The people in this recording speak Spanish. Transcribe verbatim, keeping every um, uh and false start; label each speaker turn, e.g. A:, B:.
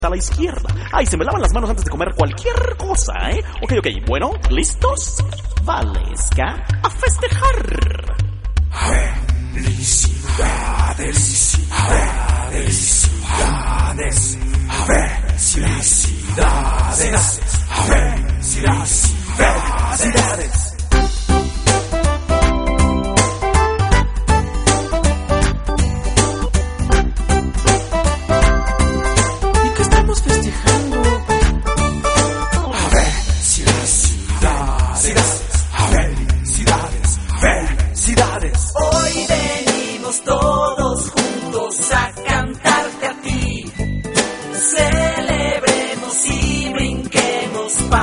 A: a la izquierda. Ay, se me lavan las manos antes de comer cualquier cosa, ¿eh? Ok, ok, bueno, ¿listos? Valesca, a festejar.
B: Felicidades.